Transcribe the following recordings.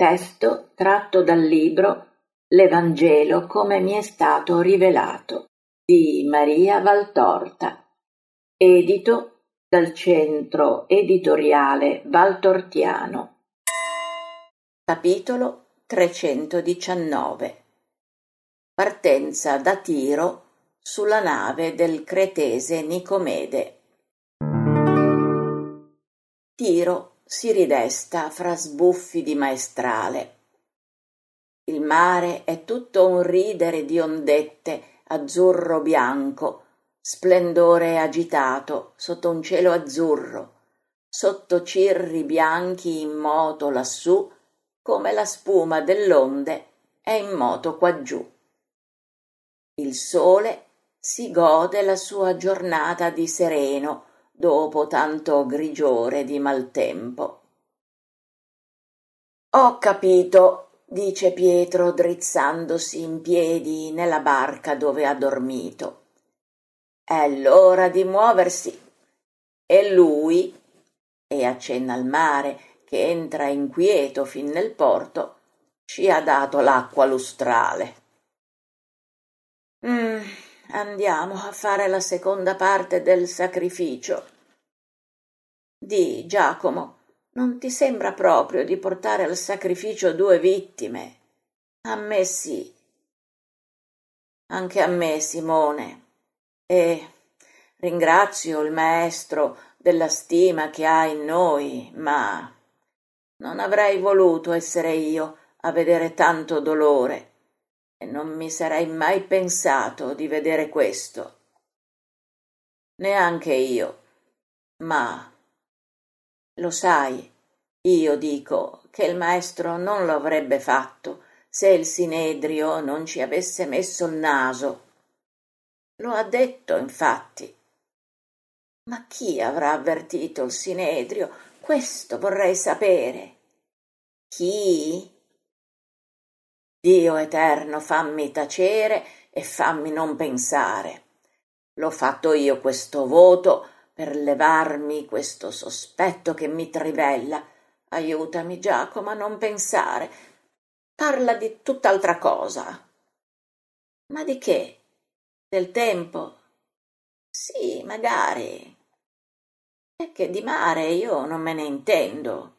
Testo tratto dal libro L'Evangelo come mi è stato rivelato di Maria Valtorta, edito dal Centro Editoriale Valtortiano. Capitolo 319. Partenza da Tiro sulla nave del cretese Nicomede. Tiro si ridesta fra sbuffi di maestrale. Il mare è tutto un ridere di ondette azzurro-bianco, splendore agitato sotto un cielo azzurro, sotto cirri bianchi in moto lassù, come la spuma dell'onde è in moto quaggiù. Il sole si gode la sua giornata di sereno dopo tanto grigiore di maltempo. «Ho capito», dice Pietro drizzandosi in piedi nella barca dove ha dormito. «È l'ora di muoversi». E lui, e accenna al mare che entra inquieto fin nel porto, ci ha dato l'acqua lustrale. Andiamo a fare la seconda parte del sacrificio. Di, Giacomo, non ti sembra proprio di portare al sacrificio 2 vittime? A me sì. Anche a me, Simone. E ringrazio il maestro della stima che ha in noi, ma non avrei voluto essere io a vedere tanto dolore e non mi sarei mai pensato di vedere questo. Neanche io, ma lo sai, io dico che il maestro non lo avrebbe fatto se il Sinedrio non ci avesse messo il naso. Lo ha detto, infatti. Ma chi avrà avvertito il Sinedrio? Questo vorrei sapere. Chi? Dio eterno, fammi tacere e fammi non pensare. L'ho fatto io questo voto per levarmi questo sospetto che mi trivella. Aiutami, Giacomo, a non pensare. Parla di tutt'altra cosa. Ma di che? Del tempo? Sì, magari. È che di mare io non me ne intendo.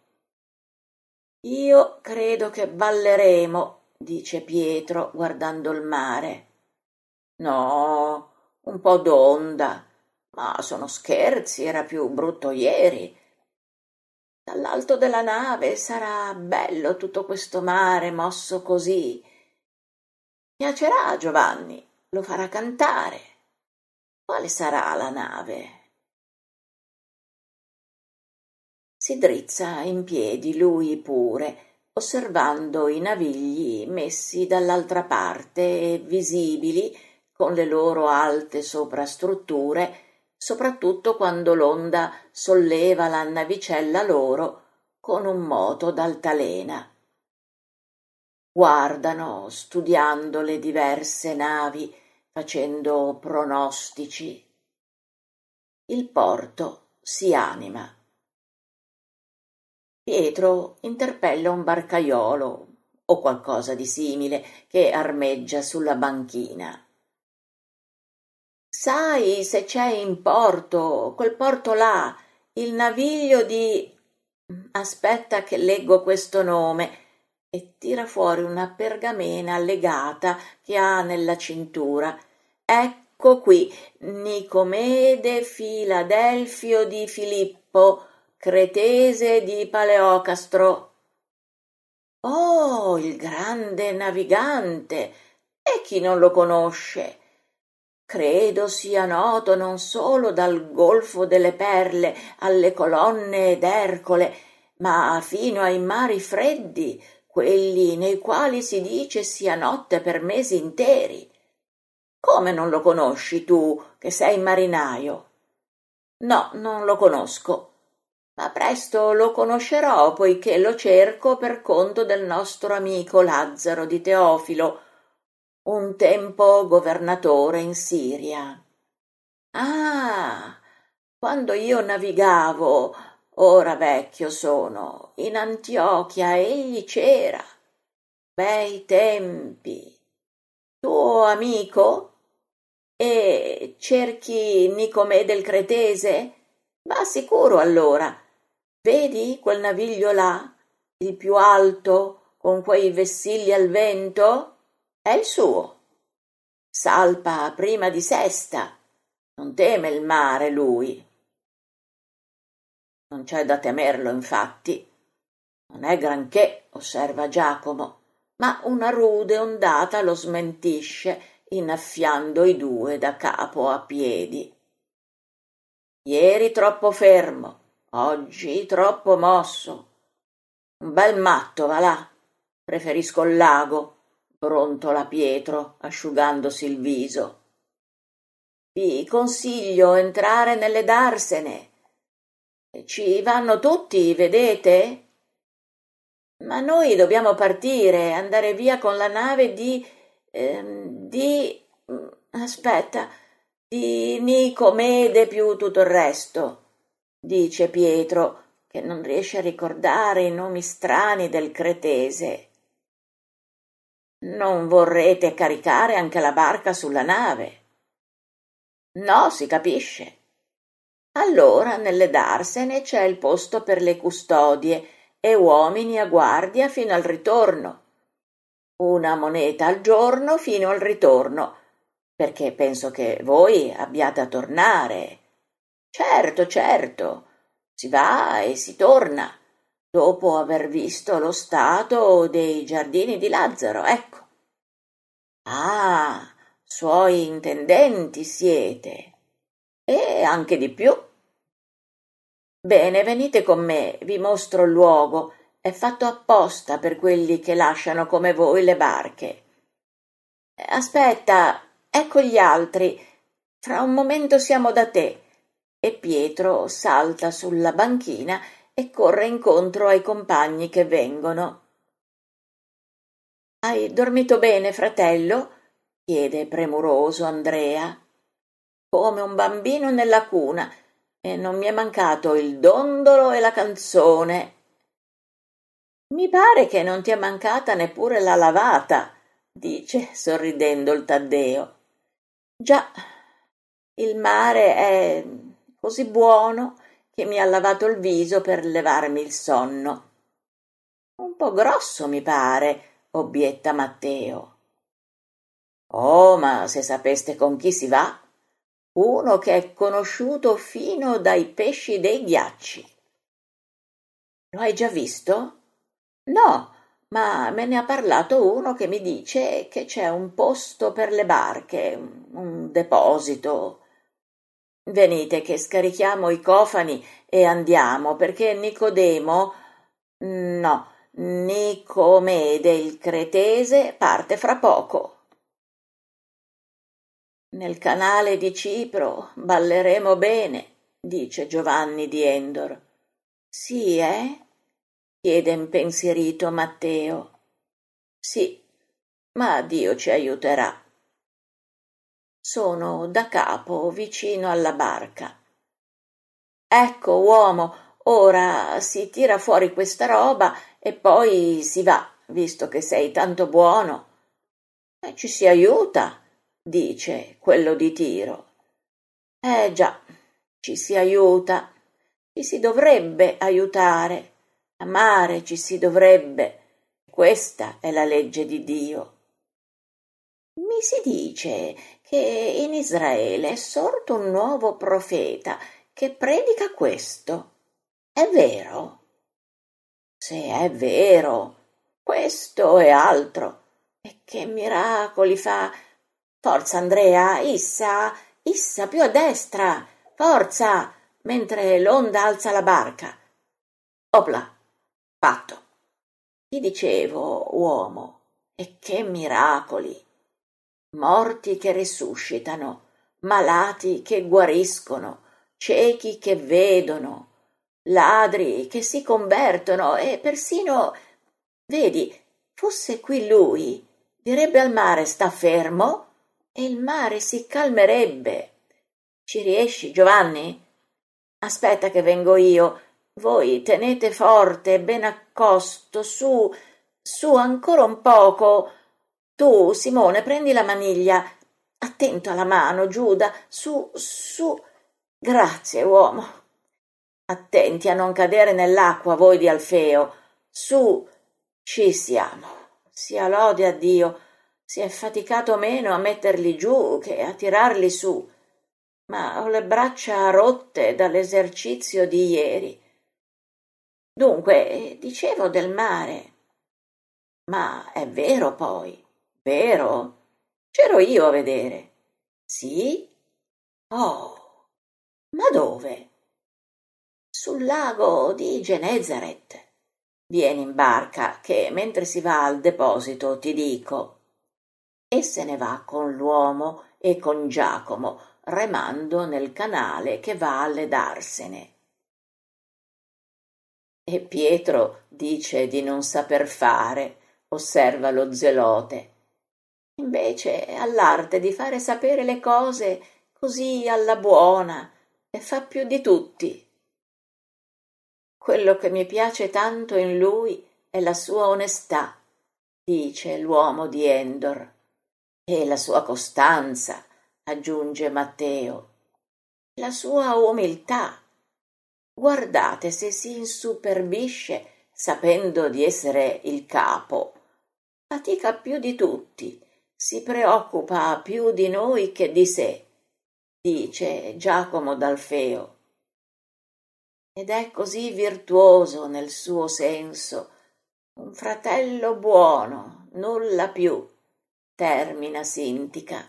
Io credo che balleremo, dice Pietro guardando il mare. No, un po' d'onda. Ma sono scherzi, era più brutto ieri. Dall'alto della nave sarà bello tutto questo mare mosso così. Piacerà a Giovanni, lo farà cantare. Quale sarà la nave? Si drizza in piedi lui pure, osservando i navigli messi dall'altra parte e visibili con le loro alte soprastrutture, soprattutto quando l'onda solleva la navicella loro con un moto d'altalena. Guardano, studiando le diverse navi, facendo pronostici. Il porto si anima. Pietro interpella un barcaiolo o qualcosa di simile che armeggia sulla banchina. Sai se c'è in porto, quel porto là, il naviglio di... Aspetta che leggo questo nome, e tira fuori una pergamena legata che ha nella cintura. Ecco qui, Nicomede Filadelfio di Filippo, cretese di Paleocastro. Oh, il grande navigante! E chi non lo conosce? Credo sia noto non solo dal Golfo delle Perle alle colonne d'Ercole, ma fino ai mari freddi, quelli nei quali si dice sia notte per mesi interi. Come non lo conosci tu, che sei marinaio? No, non lo conosco, ma presto lo conoscerò, poiché lo cerco per conto del nostro amico Lazzaro di Teofilo, un tempo governatore in Siria. Ah, quando io navigavo, ora vecchio sono, in Antiochia egli c'era. Bei tempi. Tuo amico? E cerchi Nicomede il Cretese? Va sicuro allora. Vedi quel naviglio là, il più alto, con quei vessilli al vento? È il suo. Salpa prima di sesta. Non teme il mare lui. Non c'è da temerlo, infatti. Non è granché, osserva Giacomo, ma una rude ondata lo smentisce, innaffiando i due da capo a piedi. Ieri troppo fermo, oggi troppo mosso. Un bel matto, va là. Preferisco il lago, brontola Pietro, asciugandosi il viso. Vi consiglio entrare nelle darsene. Ci vanno tutti, vedete? Ma noi dobbiamo partire, andare via con la nave aspetta, di Nicomede più tutto il resto, dice Pietro, che non riesce a ricordare i nomi strani del cretese. Non vorrete caricare anche la barca sulla nave? No, si capisce. Allora nelle darsene c'è il posto per le custodie e uomini a guardia fino al ritorno. Una moneta al giorno fino al ritorno, perché penso che voi abbiate a tornare. Certo, certo, si va e si torna, dopo aver visto lo stato dei giardini di Lazzaro, ecco. Ah, suoi intendenti siete, e anche di più. Bene, venite con me, vi mostro il luogo. È fatto apposta per quelli che lasciano come voi le barche. Aspetta, ecco gli altri. Fra un momento siamo da te. E Pietro salta sulla banchina e corre incontro ai compagni che vengono. Hai dormito bene, fratello? Chiede premuroso Andrea. Come un bambino nella cuna, e non mi è mancato il dondolo e la canzone. Mi pare che non ti è mancata neppure la lavata, dice sorridendo il Taddeo. Già, il mare è così buono che mi ha lavato il viso per levarmi il sonno. Un po' grosso, mi pare, obietta Matteo. Oh, ma se sapeste con chi si va? Uno che è conosciuto fino dai pesci dei ghiacci. Lo hai già visto? No, ma me ne ha parlato uno che mi dice che c'è un posto per le barche, un deposito. Venite che scarichiamo i cofani e andiamo, perché Nicodemo, no, Nicomede il Cretese parte fra poco. Nel canale di Cipro balleremo bene, dice Giovanni di Endor. Sì, chiede impensierito Matteo. Sì, ma Dio ci aiuterà. Sono da capo, vicino alla barca. Ecco, uomo, ora si tira fuori questa roba e poi si va, visto che sei tanto buono. Ci si aiuta, dice quello di Tiro. Già, ci si aiuta, ci si dovrebbe aiutare, amare ci si dovrebbe. Questa è la legge di Dio. Mi si dice che in Israele è sorto un nuovo profeta che predica questo. È vero? Se è vero, questo e altro. E che miracoli fa! Forza, Andrea, issa più a destra, forza, mentre l'onda alza la barca. Opla, fatto. Ti dicevo, uomo, e che miracoli! Morti che risuscitano, malati che guariscono, ciechi che vedono, ladri che si convertono e persino, vedi, fosse qui lui, direbbe al mare sta fermo e il mare si calmerebbe. Ci riesci, Giovanni? Aspetta che vengo io, Voi tenete forte, ben accosto, su, su ancora un poco. Tu, Simone, prendi la maniglia. Attento alla mano, Giuda, su, su. Grazie, uomo. Attenti a non cadere nell'acqua, voi di Alfeo. Su, ci siamo. Sia lode a Dio. Si è faticato meno a metterli giù che a tirarli su. Ma ho le braccia rotte dall'esercizio di ieri. Dunque, dicevo del mare. Ma è vero poi? Vero? C'ero io a vedere. Sì? Oh, ma dove? Sul lago di Genezaret. Vieni in barca, che mentre si va al deposito ti dico. E se ne va con l'uomo e con Giacomo, remando nel canale che va alle Darsene. E Pietro dice di non saper fare, osserva lo zelote. Invece ha l'arte di fare sapere le cose così alla buona e fa più di tutti. Quello che mi piace tanto in lui è la sua onestà, dice l'uomo di Endor, e la sua costanza, aggiunge Matteo, la sua umiltà. Guardate se si insuperbisce sapendo di essere il capo. Fatica più di tutti, si preoccupa più di noi che di sé, dice Giacomo d'Alfeo. Ed è così virtuoso nel suo senso, un fratello buono, nulla più, termina Sintica.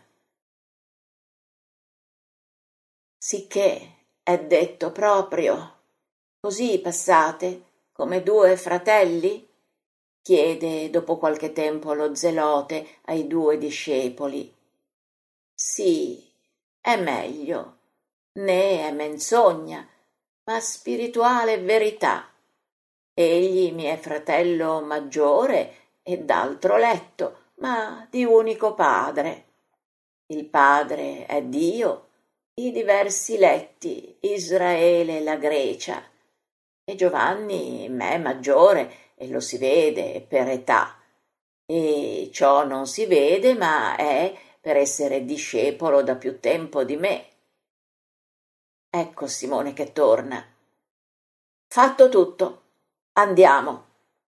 Sicché è detto proprio. Così passate, come due fratelli? Chiede dopo qualche tempo lo zelote ai due discepoli. Sì, è meglio, né è menzogna, ma spirituale verità. Egli mi è fratello maggiore e d'altro letto, ma di unico padre. Il padre è Dio, i diversi letti, Israele e la Grecia, e Giovanni m'è maggiore e lo si vede per età, e ciò non si vede, ma è per essere discepolo da più tempo di me. Ecco Simone che torna. Fatto tutto, andiamo.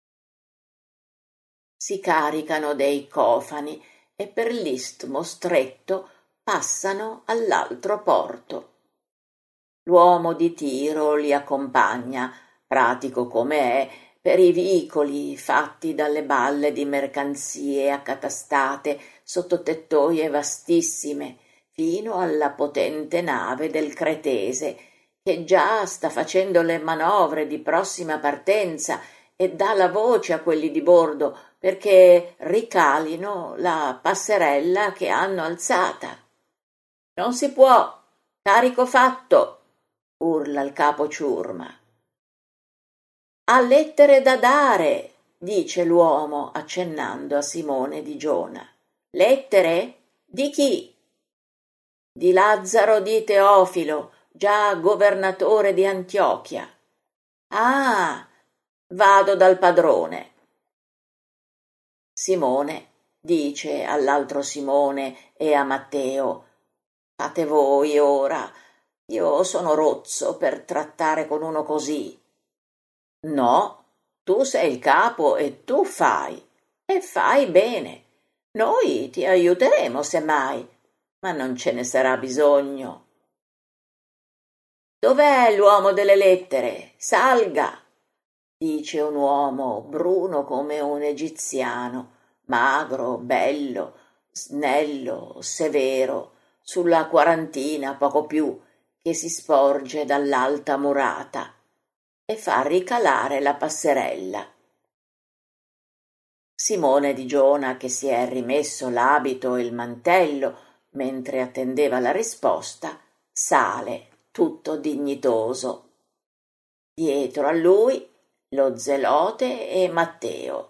Si caricano dei cofani e per l'istmo stretto passano all'altro porto. L'uomo di Tiro li accompagna, pratico come è, per i vicoli fatti dalle balle di mercanzie accatastate sotto tettoie vastissime, fino alla potente nave del Cretese, che già sta facendo le manovre di prossima partenza e dà la voce a quelli di bordo perché ricalino la passerella che hanno alzata. Non si può, carico fatto, urla il capo ciurma. Ha lettere da dare, dice l'uomo accennando a Simone di Giona. Lettere? Di chi? Di Lazzaro di Teofilo, già governatore di Antiochia. Ah, vado dal padrone. Simone dice all'altro Simone e a Matteo: fate voi ora, io sono rozzo per trattare con uno così. No, tu sei il capo e tu fai, e fai bene. Noi ti aiuteremo se mai, ma non ce ne sarà bisogno. Dov'è l'uomo delle lettere? Salga, dice un uomo bruno come un egiziano, magro, bello, snello, severo, sulla quarantina, poco più, che si sporge dall'alta murata e fa ricalare la passerella. Simone di Giona, che si è rimesso l'abito e il mantello mentre attendeva la risposta, sale tutto dignitoso. Dietro a lui lo zelote e Matteo.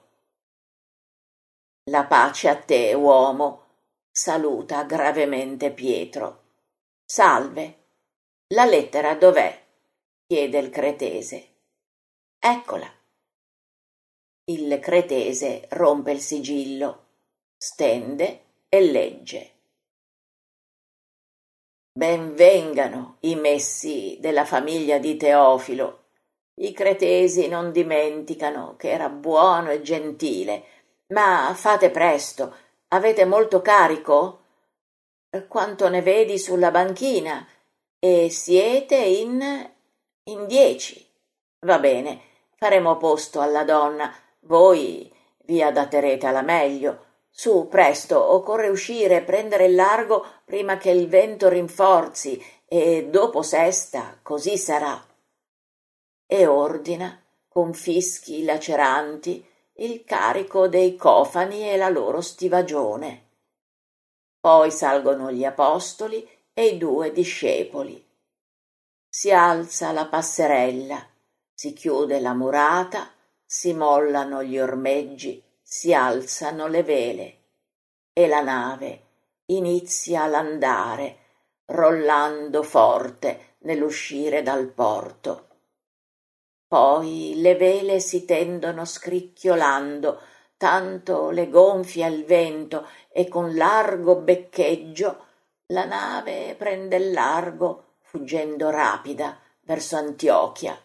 La pace a te, uomo, saluta gravemente Pietro. Salve. La lettera dov'è? Chiede il cretese. Eccola. Il cretese rompe il sigillo, stende e legge. Ben vengano i messi della famiglia di Teofilo. I cretesi non dimenticano che era buono e gentile, ma fate presto, avete molto carico? Quanto ne vedi sulla banchina? E siete in 10. Va bene, faremo posto alla donna, voi vi adatterete alla meglio. Su, presto, occorre uscire e prendere il largo prima che il vento rinforzi, e dopo sesta, così sarà. E ordina, con fischi laceranti, il carico dei cofani e la loro stivagione. Poi salgono gli apostoli e i 2 discepoli. Si alza la passerella, si chiude la murata, si mollano gli ormeggi, si alzano le vele e la nave inizia l'andare, rollando forte nell'uscire dal porto. Poi le vele si tendono scricchiolando, tanto le gonfia il vento, e con largo beccheggio la nave prende il largo, fuggendo rapida verso Antiochia.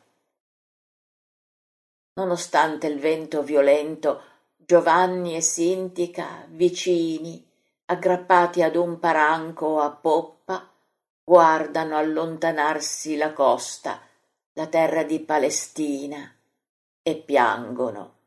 Nonostante il vento violento, Giovanni e Sintica, vicini, aggrappati ad un paranco a poppa, guardano allontanarsi la costa, la terra di Palestina, e piangono.